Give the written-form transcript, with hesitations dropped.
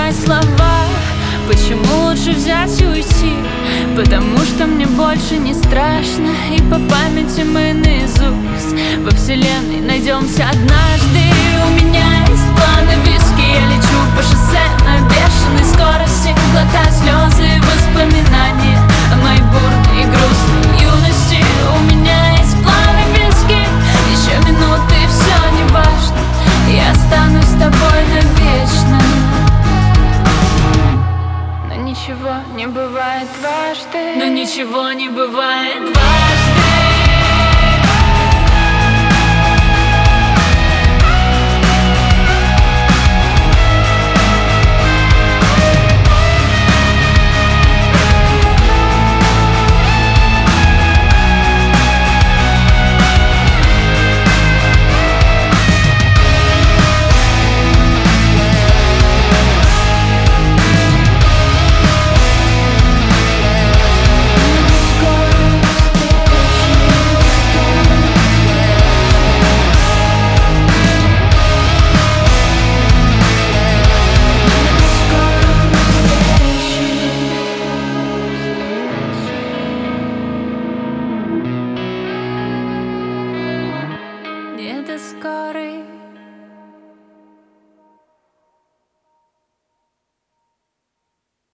подбирать слова. Почему лучше взять и уйти? Потому что мне больше не страшно, и по памяти мы наизусть во вселенной найдемся однажды. У меня есть планы виски, я лечу по шоссе на бешеной скорости, глотаю слезы и воспоминания о моей бурной и грустной юности. У меня есть планы виски, еще минуты, все не важно, я останусь с тобой навечно. Но ничего не бывает дважды. Но ничего не бывает дважды.